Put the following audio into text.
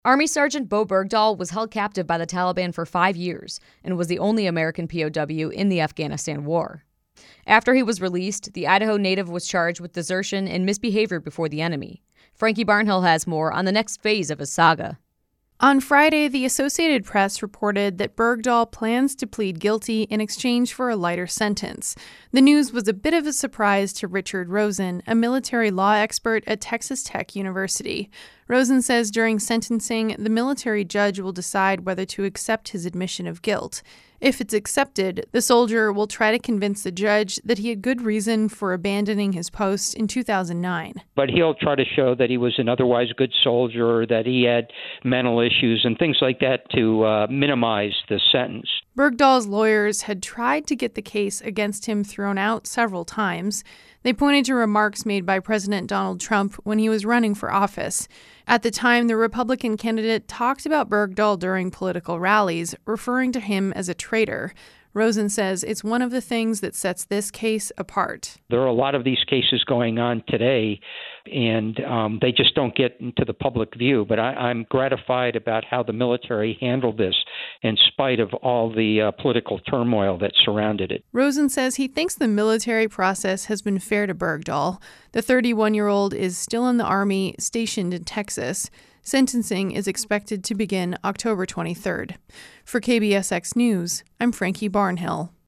Army Sergeant Bo Bergdahl was held captive by the Taliban for 5 years and was the only American POW in the Afghanistan war. After he was released, the Idaho native was charged with desertion and misbehavior before the enemy. Frankie Barnhill has more on the next phase of his saga. On Friday, the Associated Press reported that Bergdahl plans to plead guilty in exchange for a lighter sentence. The news was a bit of a surprise to Richard Rosen, a military law expert at Texas Tech University. Rosen says during sentencing, the military judge will decide whether to accept his admission of guilt. If it's accepted, the soldier will try to convince the judge that he had good reason for abandoning his post in 2009. But he'll try to show that he was an otherwise good soldier, that he had mental issues and things like that to minimize the sentence. Bergdahl's lawyers had tried to get the case against him thrown out several times. They pointed to remarks made by President Donald Trump when he was running for office. At the time, the Republican candidate talked about Bergdahl during political rallies, referring to him as a traitor. Rosen says it's one of the things that sets this case apart. There are a lot of these cases going on today, and they just don't get into the public view. But I'm gratified about how the military handled this in spite of all the political turmoil that surrounded it. Rosen says he thinks the military process has been fair to Bergdahl. The 31-year-old is still in the Army, stationed in Texas. Sentencing is expected to begin October 23rd. For KBSX News, I'm Frankie Barnhill.